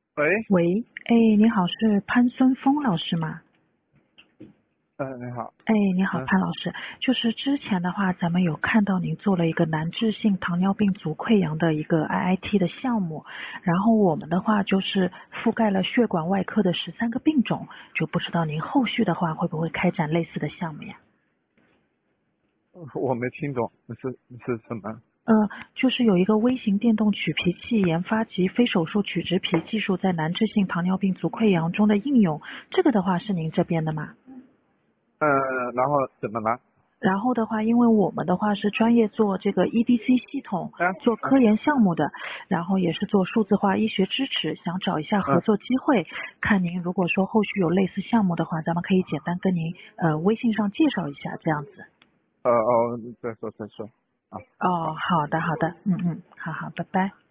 喂， 喂，哎，你好，是潘孙峰老师吗？ 你好。 哎，你好， 嗯， 潘老师，就是之前的话，咱们有看到您做了一个难治性糖尿病足溃疡的一个 IIT 的项目，然后我们的话就是覆盖了血管外科的13个病种，就不知道您后续的话会不会开展类似的项目呀？ 我没听懂，你是什么？ 就是有一个微型电动取皮器研发及非手术取植皮技术在难治性糖尿病足溃疡中的应用，这个的话是您这边的吗？ 然后怎么了？ 然后的话，因为我们的话是专业做这个 EDC 系统、 啊， 做科研项目的，然后也是做数字化医学支持，想找一下合嗯， 作机会。看您如果说后续有类似项目的话，咱们可以简单跟您微信上介绍一下这样子。 你再说。啊， 哦， 好。 好的好的，好好，拜拜。